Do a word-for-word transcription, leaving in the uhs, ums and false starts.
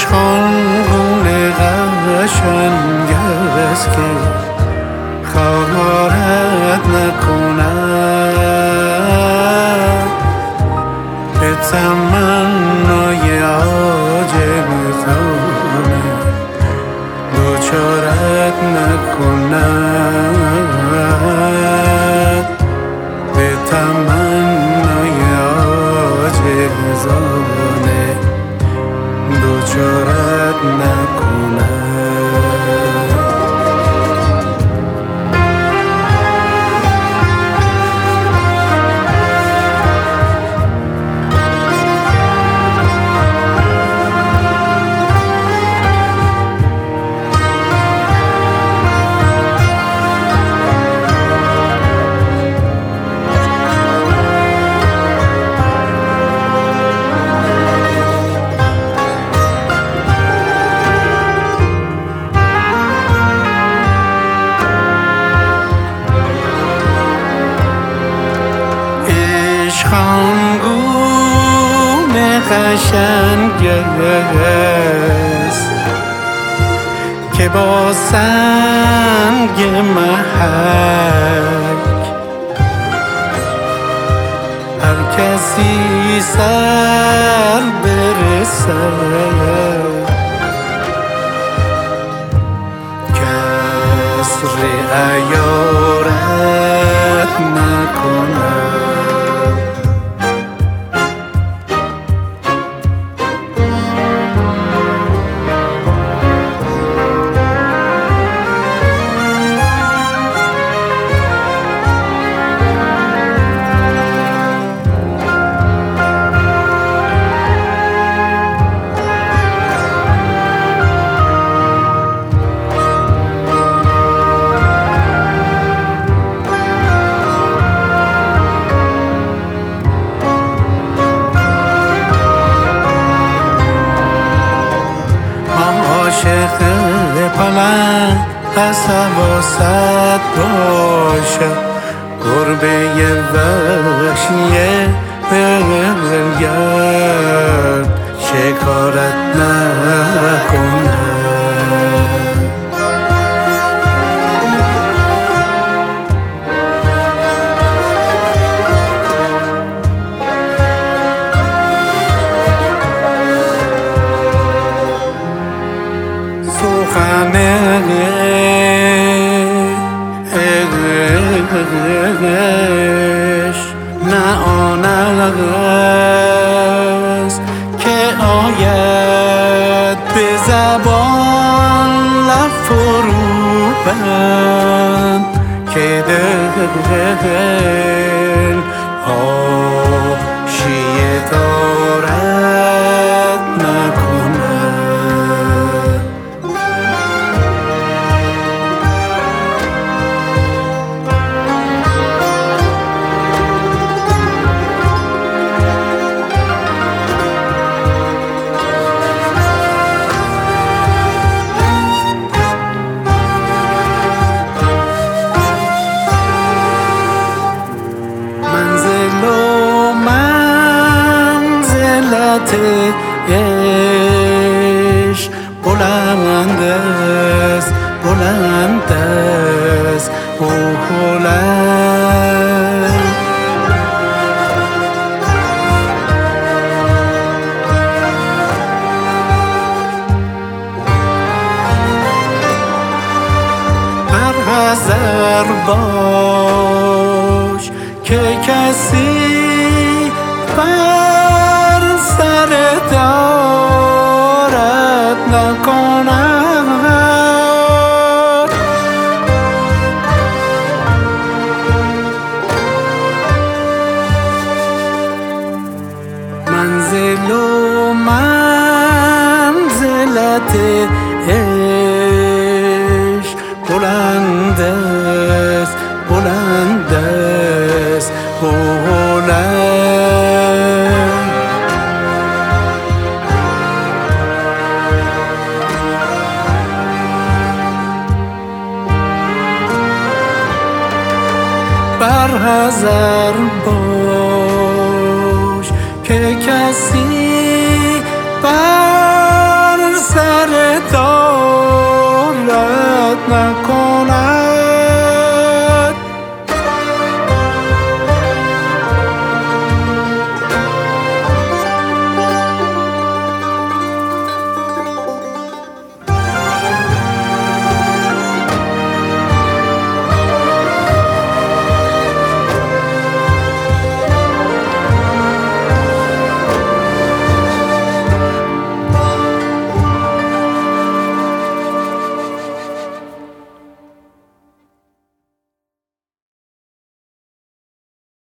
آنگونه قشنگ است که خارت نکند به تمنای عاجزانه دوچارت نکند به تمنای عاجزانه دوچارت نکند. آنگونه قشنگ است که با سنگ محک هر کسی سر برسد کسر عیارت نکند. عاشق پلنگ پس حواست باشد گربه وحشی ولگرد شکارت نکند. سخن عشق نه آن است که آید به زبان لب فرو بند که دل حاشیه دارد نکند. عشق بلند است بلند است او بلند بر حذر باش که کسی بر سر دارد نکند. منزل و منزلت عشق بلند است بلند است بلند. بر حذر باش که کسی بر نکن